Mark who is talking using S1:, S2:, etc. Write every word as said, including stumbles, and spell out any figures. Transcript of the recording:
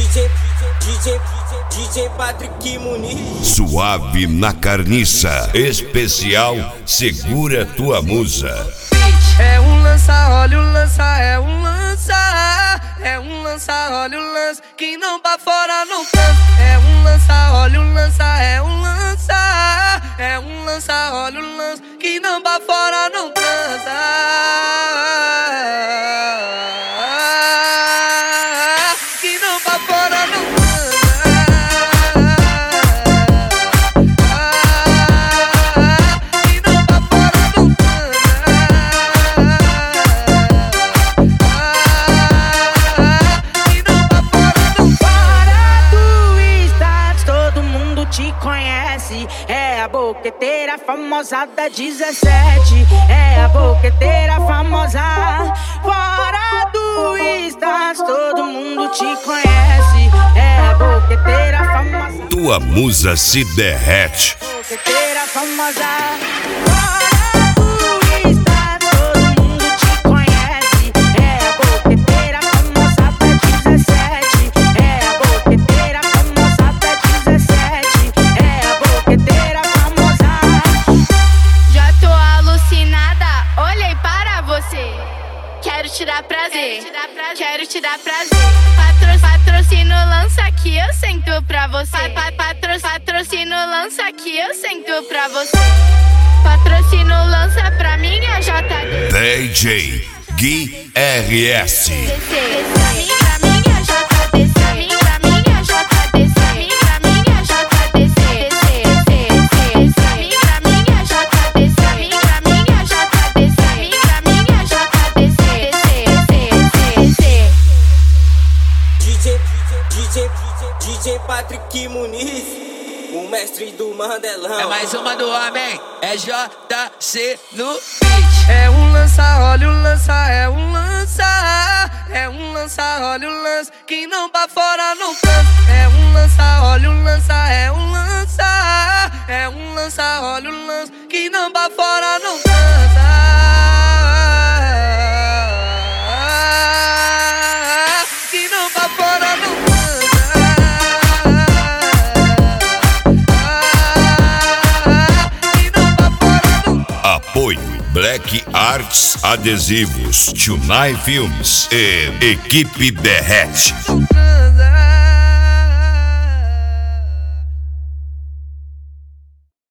S1: DJ, DJ, DJ Patrick Muniz.
S2: Suave na carniça, especial Segura Tua Musa.
S3: É um lança, olha o lança, é um lança, é um lança, olha o lança, que não pra fora não cansa. É um lança, olha o lança, é um lança, é um lança, olha o lança, que não pra fora não cansa. Que não pra fora não cansa.
S4: É a boqueteira famosa da dezessete. É a boqueteira famosa. Fora do status, todo mundo te conhece. É a boqueteira famosa.
S2: Tua musa se derrete.
S4: Boqueteira famosa. Fora do status, todo mundo te conhece. É a boqueteira famosa da dezessete. É a boqueteira famosa da dezessete. É a boqueteira famosa.
S5: Já tô alucinada, olhei para você. Quero te dar prazer, quero te dar prazer. Patro, patrocínio lança aqui, eu sento pra você. Pa, patro, patrocínio lança aqui, eu sento pra você. Patrocínio lança pra mim é J D.
S2: D J Gui R S.
S1: DJ Patrick Muniz, o mestre do Mandelão.
S3: É mais uma do homem, é J C no beat. É um lança, olha o lança, é um lança, é um lança, olha o lança, que não pra fora não cansa. É um lança, olha o lança, é um lança, é um lança, olha o lança, que não pra fora não cansa. Que não pra fora não cansa.
S2: Apoio Black Arts Adesivos, Tunai Filmes e Equipe Derrete.